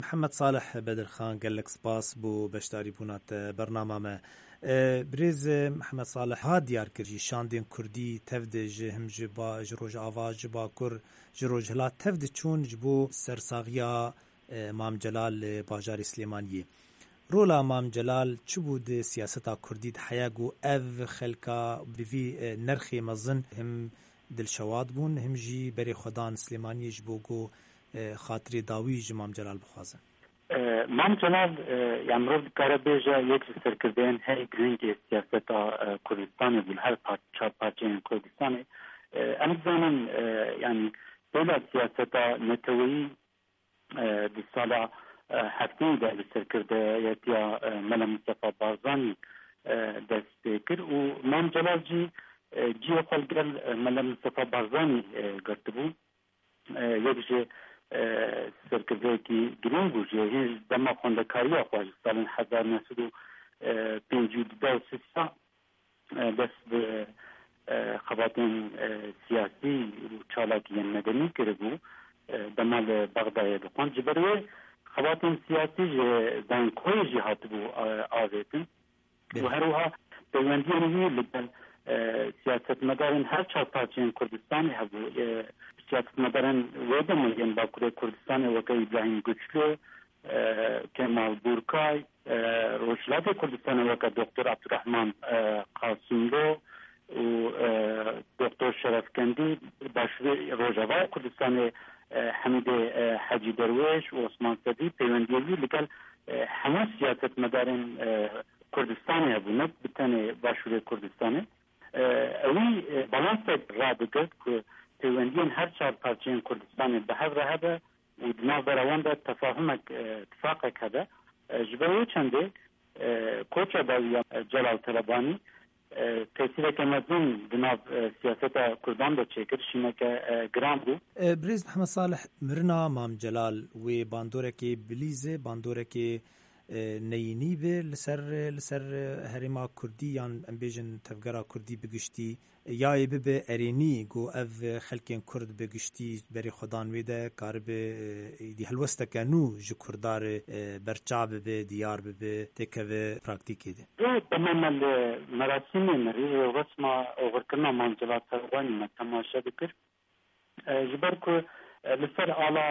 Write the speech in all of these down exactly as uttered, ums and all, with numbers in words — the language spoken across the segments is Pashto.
محمد صالح بدرخان قال لك سباس بو بشتاري بونات برنامج ما بريز محمد صالح ها ديار كرجي شاندين كردي تفدج هم جبا جروج آواز جبا كر جروج هلا تفد چون جبو سرساغيا مام جلال باجار سليمانية رولا مام جلال چو بود سیاستا کردید حیاگو او خلکا بوی نرخی مزن هم دلشواد بون هم جی بری خدان سلیمانی جبوگو خاطری داوی جی مام جلال بخوازن مام جلال یامرو کار بیجا یک سرکردن هی گرینگ سیاستا کردستان بول هر چهار پارچه کردستان ام زمان یعنی دولت سیاستا نتوی دی سالا هفته در سرکرده یتیا ملا مصطفى بارزانی دست کرد و مام جلال جی جی خالقل ملا مصطفى بارزانی کرد بود یک جه سرکرده کی گرین بود جه دما خواندکاری آخواج سال هزار نهصد و پنجاه و دو سیسا دست به خواتین سیاسی و چالاکی مدنی کرد بود دمال بغداد بخوان جبروه خواتین سیاسی زن کوی جهات بو آویتن و هروها پیوندی نهی لگل سیاست مدارن هر چهار پارچه کردستانی هبو سیاست مدارن ویده ملین باکوره کردستانی وکه ابراهیم گچلو کمال بورکای روشلات کردستانی وکه دکتر عبدالرحمن قاسملو و دکتر شرفکندی باشوی روجاوای کردستانی حمید حاجی درویش و عثمان صدی پیوندیوی لگل همه سیاست مدارن کردستانی هبونه بتانه باشوری کردستانی اوی بالانس را بگرد که پیوندین هر چهار پارچه کردستانی به هر رهده و دماغ بروان ده تفاهمک اتفاقک هده جبروی چنده کوچا داوی جلال طلبانی تأثیر که مزون دناب سیاست کردان دا چکر شینه که گرام بو بریز محمد صالح مرنا مام جلال و باندوره که بلیزه باندوره که نینی به لسر لسر هرما کردی یان امبیجن تفگرا کردی بگشتی یا ای به ارینی گو او خلکین کرد بگشتی بری خدان ویده کار به دی هلوسته کنو جو کردار برچاب به دیار به تکوه پراکتیکی ده تمام مراسم مری رسم اوغرکنا منزلات سربانی ما تماشا بکر جبر کو لسر آلا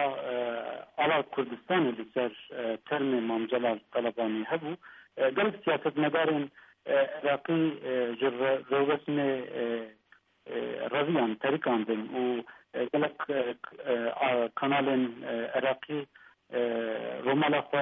آلا کردستان لسر ترم مام جلال طلبانی هبو قلب سیاست مدارن عراقی جر روسم رویان طریقان دن و قلب کانال عراقی رومالا خوا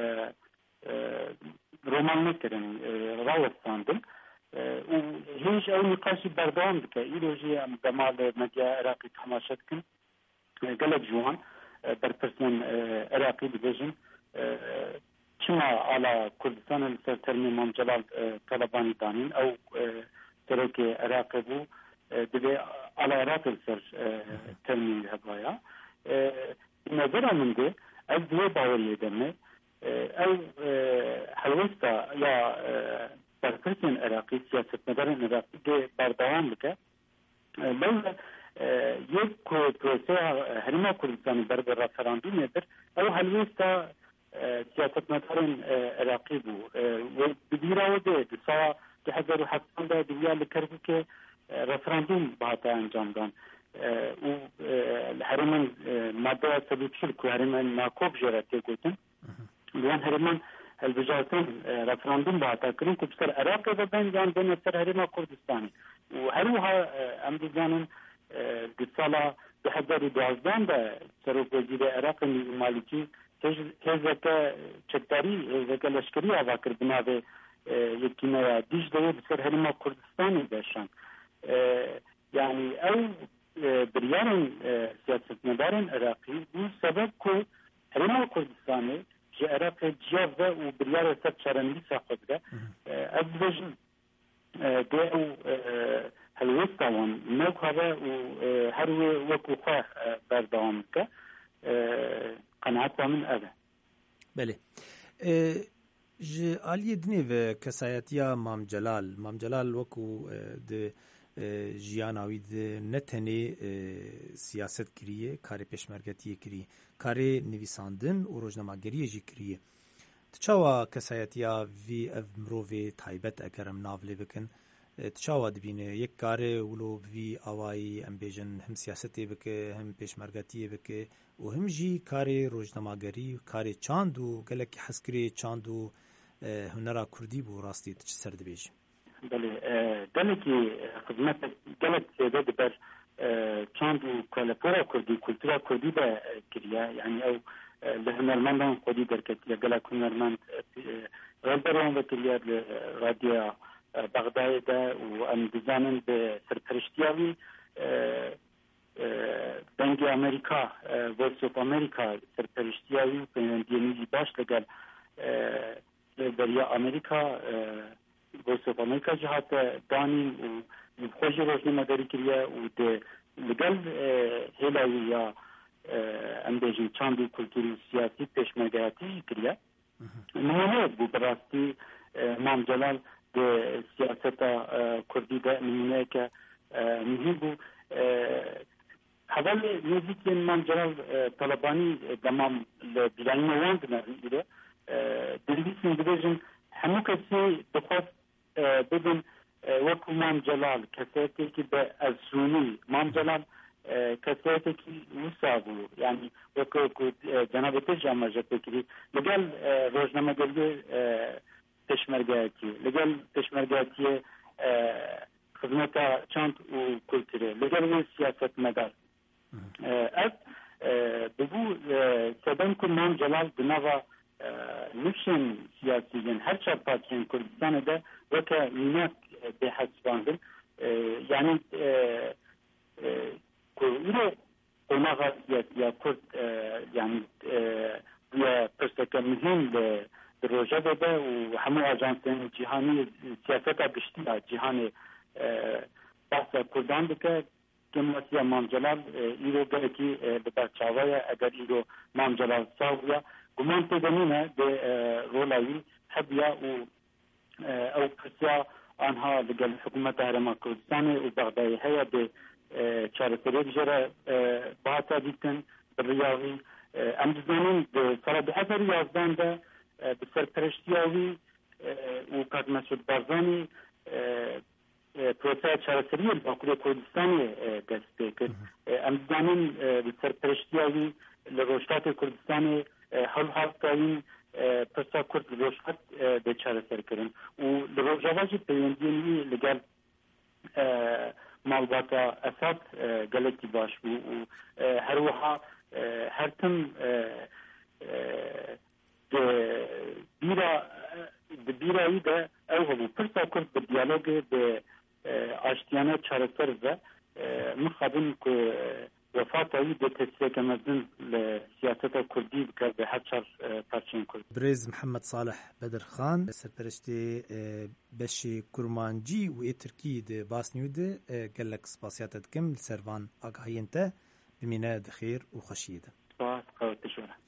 رومان نکرن راوستان دن و هیچ او نقاشی بردام بکه ایروژی دمال مدیا عراقی تماشا کن قلب جوان برپرسن عراقی ببیجن چما على كردستان لسر ترمي مام جلال طلباني دانين او ترك عراقي بو دبي على عراق لسر ترمي هبايا نظرا من دي از دوه باوري دمي او حلوستا يا برپرسن عراقي سياسة مدارن عراقي دي بردوان بك لولا یک پروسه هرما کردستان بربر رفراندوم در او حلوستا سیاست مدارن عراقی بو و بدیرا و ده دسا ده هزار و هفتان ده دویا لکربو که رفراندوم باتا انجام دان و هرمان ماده سبیتشل که هرمان ناکوب جراتی گوتن لیان هرمان البجاتن رفراندوم باتا کرن که بسر عراقی و بین جان بین سر هرما کردستانی و هروها ام دیزانن دسالا ده هزار و دوازدان ده سروک وزیر عراق مالکی هزکه چکداری هزکه لشکری آوا کرد بنابه یکینا دیج دوه بسر هرما کردستانی داشتن یعنی او بریارن سیاست مدارن عراقی بو سبب که هرما کردستانی جه عراق جیافه و بریار سب چرنلی ساخت ده از بجن ده او هلوستاوان نوکاوه و هر وکو خواه بردوام که قناعت من أذى. بله. ج آلی دنیو کسایتیا مام جلال مام جلال وکو د جیاناوی نتنی سیاست کریه کاری پشمرگتی کری کاری نویساندن و روزنامه‌گری جی کریه تچاوا کسایتیا وی اف مروی تایبت اگرم ناولی بکن تچاوا دبینه یک کاری ولو وی آوایی ام بیجن هم سیاستی بکه هم پشمرگتی بکه و هم جی کاری روزنامه‌گری کاری چاندو گلک حسکری چاندو هنرا کردی بو راستی تچ سر دبیج بله گلکی خدمت گلک سیده دبر چاندو کالپورا کردی کلتورا کردی به کریه یعنی او لهنرمندان خودی درکت یا گلک هنرمند رادیوان و کریه رادیو بغداد ده و ام دیزانن به سرپرشتیاوی بنگ امریکا وایس اف امریکا سرپرشتیاوی پیوندی باش لگل بریا امریکا وایس اف امریکا جهات دانی و خوش روزنامه‌گری کریه و ده لگل هلاوی یا ام بیجن چاندی کلتوری سیاسی پشمرگتی کریه نمونه بو براستی مام جلال de siyaseta Kurdî de nûne ke mühim bû hevalê nêzîkên Mam Celal Talebanî demam li bîranîna wan dinavîre dilwîsîn dibêjin hemû kesî dixwast bibin wekû Mam Celal kesetekî bi ezsûnî Mam Celal kesetekî wisa bû yani wekû ku cenab-ı Têj amajete kirî li gel rojnamegeriyê پشمرگاتی لگل پشمرگاتی خدمتا چند و کلتوری لگل سیاست مدار از بگو سبن کنم جلال بنوا نفشن سیاسیین هر چهار پارتیان کردستان ده وکه میناک به حسباندن یعنی کویره قناغا سیاسی یا کرد یعنی یا پرسکه مهم به روجه ده و همه آجانسین جهانی سیاست گشتی جهانی بحث کردان بکه کماسی مام جلال ایرو گره کی به بچاوه اگر ایرو مام جلال ساویا گمان تدنینه به رولایی حبیا و او پرسیا آنها لگل حکومت هرما کردستان و بغدای هیا به چارتری بجره باعتا دیتن بریاوی امدزانین به سال دو هزار و یازده ده به سرپرشتیاوی و کاک مسعود بارزانی پروسه چارەسەری باکوور کوردستانی دەست پێ کرد ئەم دەزانین به سەرپەرشتیاوی لە ڕۆژهەڵاتی کوردستانی هەڵهاتکاوین پرسا کورد لە ڕۆژهەڵات بێ چارەسەرکردن و لە ڕۆژاواژی پەیوەندیی لەگەڵ ماڵباتە ئەساد گەلێکی باش بوو و هەروەها هەرتم بیرا بیرایی ده او هبو پرسا کرد به دیالوگ به آشتیانه چارەسەر ده مخابن که وفاتایی ده تسیه کمزن لسیاست کردی بکر به هر چار پارچین کرد. برز محمد صالح بدرخان سرپرشتی بشی کرمانجی و ای ترکی ده باسنیو ده گلک سپاسیات دکم لسروان آگاهین ته بمینه دخیر و خشیده. سپاس قوت شورا.